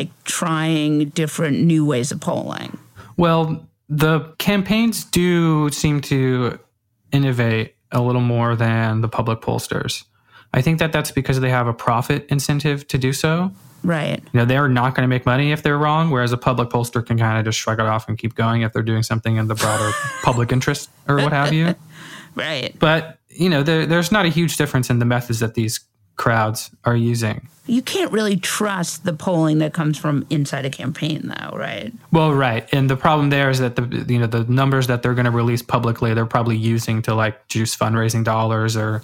trying different new ways of polling? Well, the campaigns do seem to innovate a little more than the public pollsters. I think that's because they have a profit incentive to do so. Right. They're not going to make money if they're wrong, whereas a public pollster can kind of just shrug it off and keep going if they're doing something in the broader public interest or what have you. Right. But, there's not a huge difference in the methods that these crowds are using. You can't really trust the polling that comes from inside a campaign, though, right? Well, right. And the problem there is that the numbers that they're going to release publicly, they're probably using to juice fundraising dollars or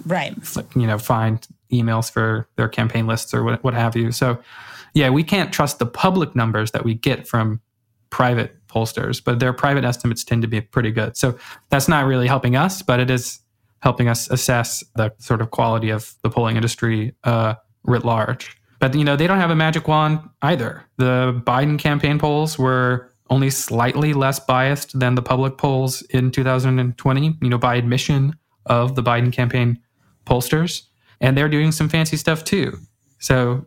find emails for their campaign lists or what have you. So, yeah, we can't trust the public numbers that we get from private pollsters, but their private estimates tend to be pretty good. So that's not really helping us, but it is helping us assess the sort of quality of the polling industry writ large. But, they don't have a magic wand either. The Biden campaign polls were only slightly less biased than the public polls in 2020, by admission of the Biden campaign pollsters. And they're doing some fancy stuff too. So,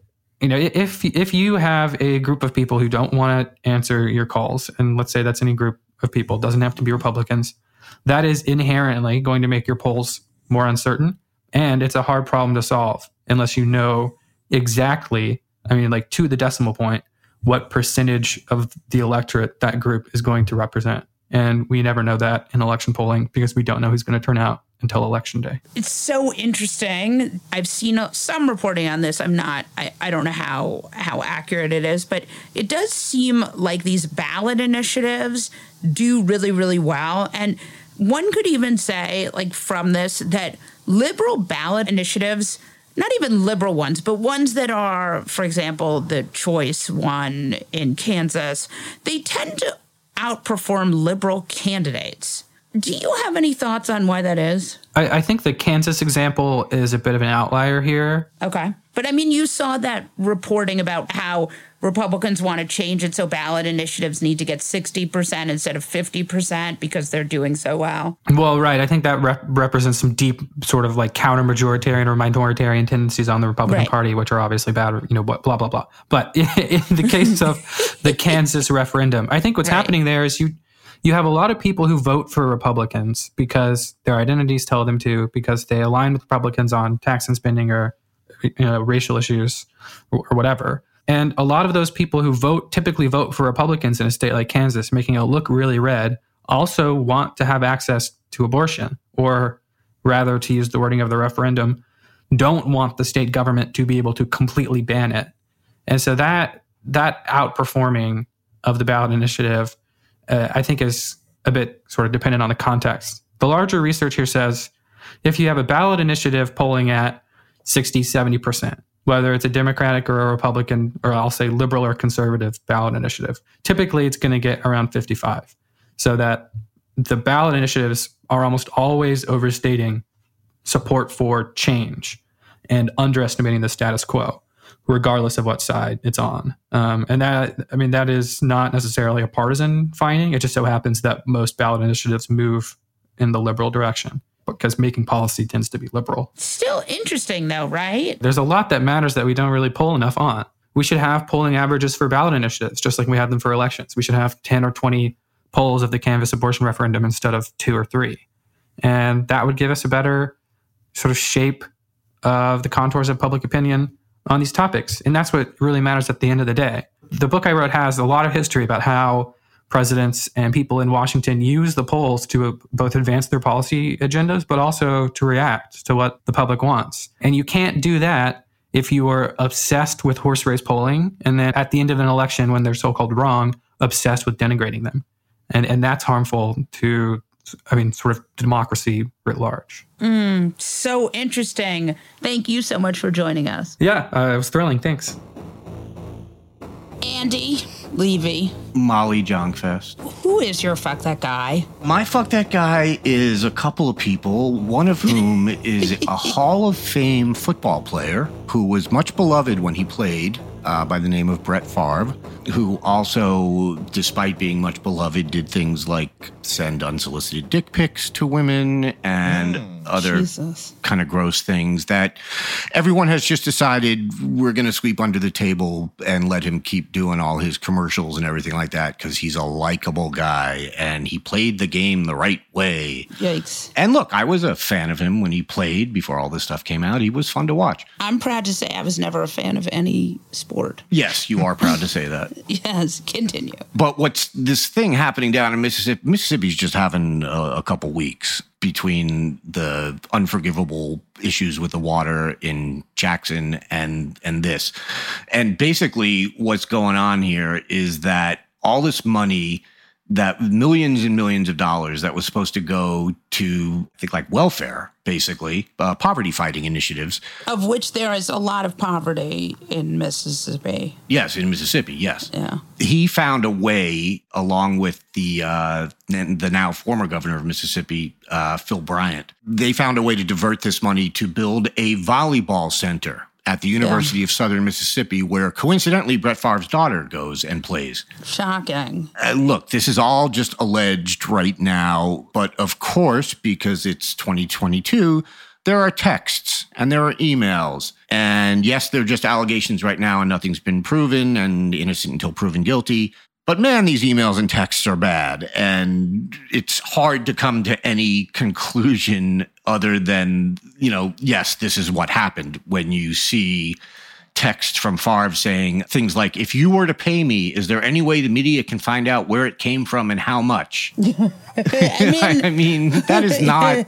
if you have a group of people who don't want to answer your calls, and let's say that's any group of people, doesn't have to be Republicans, that is inherently going to make your polls more uncertain. And it's a hard problem to solve unless you know exactly, to the decimal point, what percentage of the electorate that group is going to represent. And we never know that in election polling because we don't know who's going to turn out until election day. It's so interesting. I've seen some reporting on this. I don't know how accurate it is, but it does seem like these ballot initiatives do really, really well. And one could even say, from this, that liberal ballot initiatives, not even liberal ones, but ones that are, for example, the choice one in Kansas, they tend to outperform liberal candidates. Do you have any thoughts on why that is? I think the Kansas example is a bit of an outlier here. Okay. But you saw that reporting about how Republicans want to change it so ballot initiatives need to get 60% instead of 50% because they're doing so well. Well, right. I think that represents some deep sort of counter-majoritarian or minoritarian tendencies on the Republican Party, which are obviously bad, blah, blah, blah. But in the case of the Kansas referendum, I think what's happening there is you have a lot of people who vote for Republicans because their identities tell them to, because they align with Republicans on tax and spending or racial issues or whatever. And a lot of those people who typically vote for Republicans in a state like Kansas, making it look really red, also want to have access to abortion, or rather, to use the wording of the referendum, don't want the state government to be able to completely ban it. And so that outperforming of the ballot initiative, I think, is a bit sort of dependent on the context. The larger research here says if you have a ballot initiative polling at 60, 70%, whether it's a Democratic or a Republican, or I'll say liberal or conservative ballot initiative, typically it's going to get around 55. So that the ballot initiatives are almost always overstating support for change and underestimating the status quo, regardless of what side it's on. And that is not necessarily a partisan finding. It just so happens that most ballot initiatives move in the liberal direction. because making policy tends to be liberal. Still interesting, though, right? There's a lot that matters that we don't really poll enough on. We should have polling averages for ballot initiatives, just like we have them for elections. We should have 10 or 20 polls of the canvass abortion referendum instead of 2 or 3. And that would give us a better sort of shape of the contours of public opinion on these topics. And that's what really matters at the end of the day. The book I wrote has a lot of history about how presidents and people in Washington use the polls to both advance their policy agendas, but also to react to what the public wants. And you can't do that if you are obsessed with horse race polling, and then at the end of an election, when they're so-called wrong, obsessed with denigrating them. And that's harmful to, sort of democracy writ large. So interesting. Thank you so much for joining us. Yeah, it was thrilling. Thanks. Andy Levy. Molly Jongfest. Who is your fuck that guy? My fuck that guy is a couple of people, one of whom is a Hall of Fame football player who was much beloved when he played, by the name of Brett Favre, who also, despite being much beloved, did things like send unsolicited dick pics to women and other kind of gross things that everyone has just decided we're going to sweep under the table and let him keep doing all his commercials and everything like that because he's a likable guy and he played the game the right way. Yikes. And look, I was a fan of him when he played before all this stuff came out. He was fun to watch. I'm proud to say I was never a fan of any sport. Yes, you are proud to say that. Yes, continue. But what's this thing happening down in Mississippi? Mississippi's just having a couple weeks between the unforgivable issues with the water in Jackson and this. And basically what's going on here is that all this money, that millions and millions of dollars that was supposed to go to, I think, like welfare, basically, poverty fighting initiatives. Of which there is a lot of poverty in Mississippi. Yes, in Mississippi, yes. Yeah. He found a way, along with the now former governor of Mississippi, Phil Bryant. They found a way to divert this money to build a volleyball center at the University of Southern Mississippi, where coincidentally Brett Favre's daughter goes and plays. Shocking. Look, this is all just alleged right now, but of course, because it's 2022, there are texts and there are emails. And yes, they're just allegations right now and nothing's been proven and innocent until proven guilty. But man, these emails and texts are bad. And it's hard to come to any conclusion other than, yes, this is what happened when you see text from Favre saying things like, if you were to pay me, is there any way the media can find out where it came from and how much? I mean, that is not...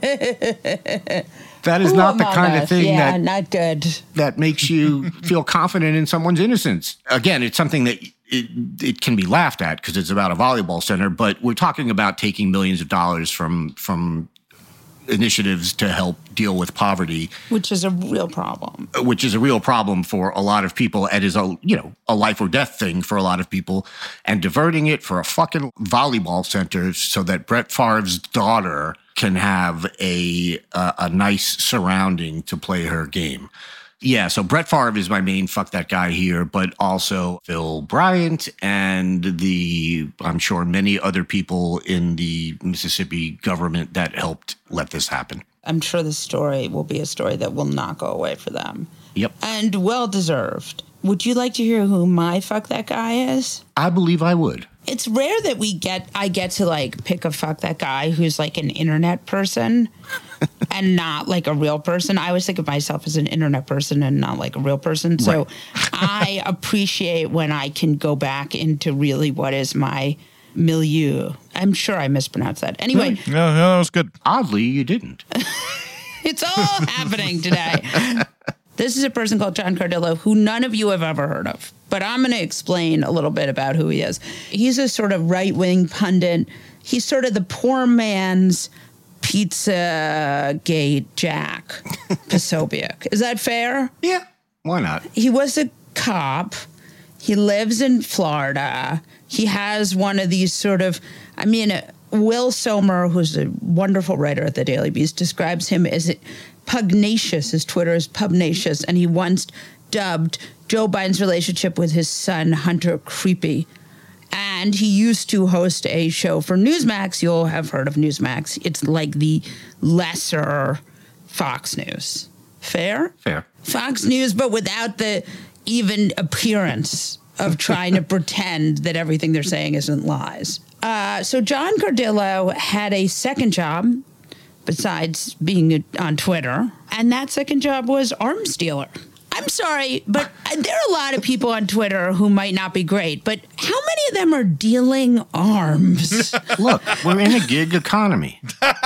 That is not the kind of thing not good. That makes you feel confident in someone's innocence. Again, it's something that it can be laughed at because it's about a volleyball center, but we're talking about taking millions of dollars from initiatives to help deal with poverty. Which is a real problem. Which is a real problem for a lot of people. And is a life or death thing for a lot of people. And diverting it for a fucking volleyball center so that Brett Favre's daughter can have a nice surrounding to play her game. Yeah, so Brett Favre is my main fuck that guy here, but also Phil Bryant and I'm sure many other people in the Mississippi government that helped let this happen. I'm sure this story will be a story that will not go away for them. Yep. And well-deserved. Would you like to hear who my fuck that guy is? I believe I would. It's rare that I get to pick a fuck that guy who's an internet person and not a real person. I always think of myself as an internet person and not a real person. So right. I appreciate when I can go back into really what is my milieu. I'm sure I mispronounced that. Anyway. No, that was good. Oddly, you didn't. It's all happening today. This is a person called John Cardillo who none of you have ever heard of. But I'm going to explain a little bit about who he is. He's a sort of right-wing pundit. He's sort of the poor man's Pizzagate Jack Posobiec. Is that fair? Yeah, why not? He was a cop. He lives in Florida. He has one of these Will Somer, who's a wonderful writer at the Daily Beast, describes him as pugnacious. His Twitter is pugnacious, and he once dubbed Joe Biden's relationship with his son, Hunter, creepy. And he used to host a show for Newsmax. You'll have heard of Newsmax. It's like the lesser Fox News. Fair? Fair. Fox News, but without the even appearance of trying to pretend that everything they're saying isn't lies. So John Cardillo had a second job besides being on Twitter, and that second job was arms dealer. I'm sorry, but there are a lot of people on Twitter who might not be great, but how many of them are dealing arms? Look, we're in a gig economy.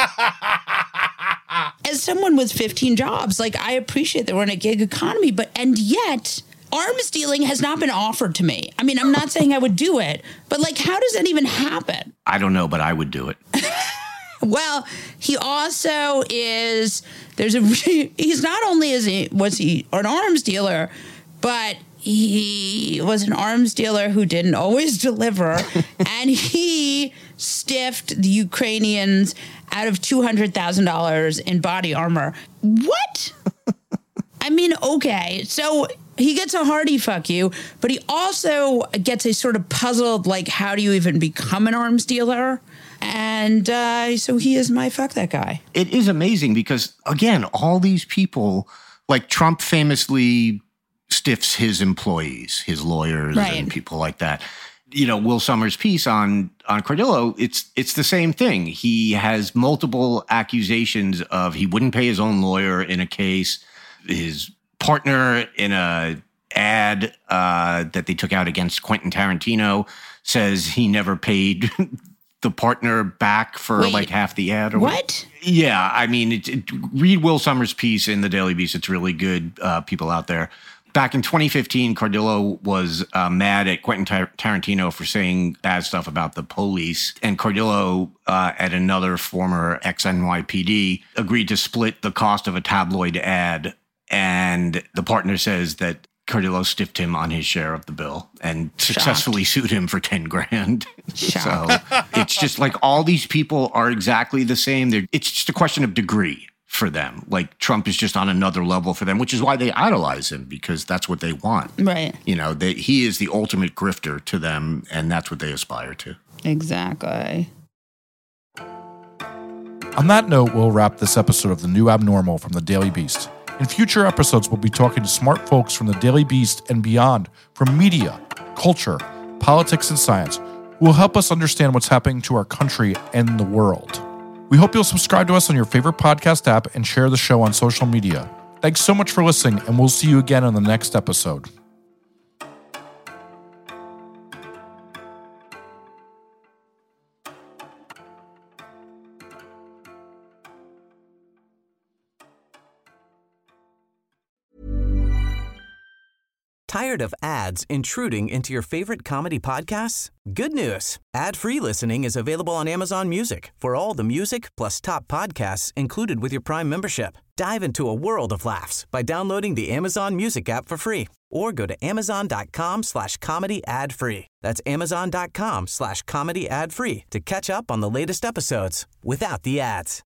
As someone with 15 jobs, like, I appreciate that we're in a gig economy, and yet arms dealing has not been offered to me. I mean, I'm not saying I would do it, but like, how does that even happen? I don't know, but I would do it. Well, he also is, he's not only was he an arms dealer, but he was an arms dealer who didn't always deliver, and he stiffed the Ukrainians out of $200,000 in body armor. What? I mean, okay, so he gets a hearty fuck you, but he also gets a sort of puzzled, like, how do you even become an arms dealer? And so he is my fuck that guy. It is amazing because, again, all these people, like Trump famously stiffs his employees, his lawyers, right, and people like that. You know, Will Sommer's piece on Cardillo, it's the same thing. He has multiple accusations of he wouldn't pay his own lawyer in a case. His partner in a ad that they took out against Quentin Tarantino says he never paid the partner back for like half the ad. Or what? Yeah, I mean, read Will Sommer's piece in the Daily Beast. It's really good, people out there. Back in 2015, Cardillo was mad at Quentin Tarantino for saying bad stuff about the police. And Cardillo, at another former ex-NYPD, agreed to split the cost of a tabloid ad. And the partner says that Cardillo stiffed him on his share of the bill and successfully sued him for $10,000. So it's just like all these people are exactly the same. It's just a question of degree for them. Like Trump is just on another level for them, which is why they idolize him, because that's what they want. Right. You know, he is the ultimate grifter to them, and that's what they aspire to. Exactly. On that note, we'll wrap this episode of The New Abnormal from the Daily Beast. In future episodes, we'll be talking to smart folks from the Daily Beast and beyond, from media, culture, politics, and science, who will help us understand what's happening to our country and the world. We hope you'll subscribe to us on your favorite podcast app and share the show on social media. Thanks so much for listening, and we'll see you again on the next episode. Tired of ads intruding into your favorite comedy podcasts? Good news. Ad-free listening is available on Amazon Music for all the music plus top podcasts included with your Prime membership. Dive into a world of laughs by downloading the Amazon Music app for free or go to amazon.com/comedy ad-free. That's amazon.com/comedy ad-free to catch up on the latest episodes without the ads.